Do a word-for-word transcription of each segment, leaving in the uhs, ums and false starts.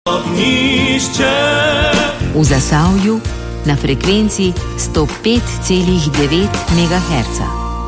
Ognišče. V Zasavju na frekvenci sto pet celih devet megaherca.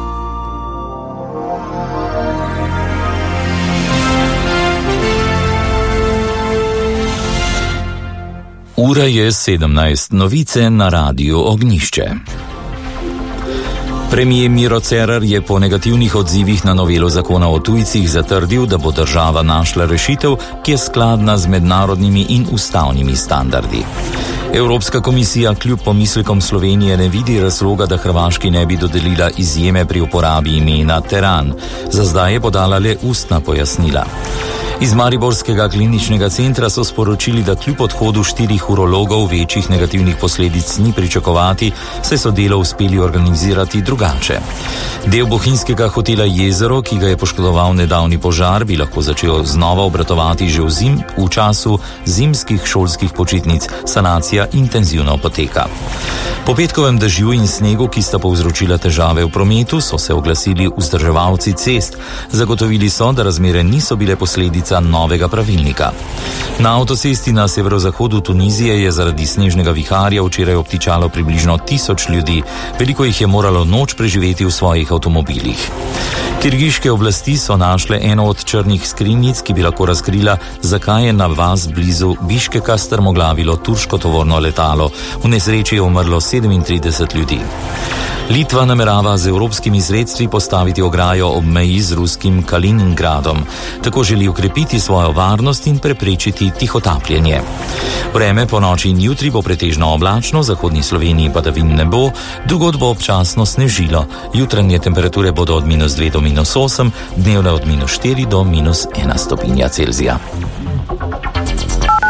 Ura je sedemnajst, novice na Radiu Ognjišče. Premijer Miro Cerar je po negativnih odzivih na novelo zakona o tujcih zatrdil, da bo država našla rešitev, ki je skladna z mednarodnimi in ustavnimi standardi. Evropska komisija kljub pomislekom Slovenije ne vidi razloga, da Hrvaški ne bi dodelila izjeme pri uporabi imena Teran. Za zdaj je podala le ustna pojasnila. Iz mariborskega kliničnega centra so sporočili, da kljub odhodu štirih urologov večjih negativnih posledic ni pričakovati, saj so delo uspeli organizirati drugače. Del bohinjskega hotela Jezero, ki ga je poškodoval nedavni požar, bi lahko začel znova obratovati že v zim, v času zimskih šolskih počitnic. Sanacija intenzivno poteka. Po petkovem dežju in snegu, ki sta povzročila težave v prometu, so se oglasili vzdrževalci cest. Zagotovili so, da razmere niso bile posledica novega pravilnika. Na avtocesti na severozahodu Tunizije je zaradi snežnega viharja včeraj obtičalo približno tisoč ljudi. Veliko jih je moralo noč preživeti v svojih avtomobilih. Kirgiške oblasti so našle eno od črnih skrinjic, ki bi lahko razkrila, zakaj je na vas blizu Biškeka strmoglavilo turško tovorno letalo. V nesreči je umrlo sedemintrideset ljudi. Litva namerava z evropskimi sredstvi postaviti ograjo ob meji z ruskim Kaliningradom. Tako želi ukrepiti svojo varnost in preprečiti tihotapljenje. Vreme po noči in jutri bo pretežno oblačno, v zahodni Sloveniji padavin ne bo, drugod bo občasno snežilo. Jutranje temperature bodo od minus dve do minus osem, dnevne od minus štiri do minus ena stopinja Celzija.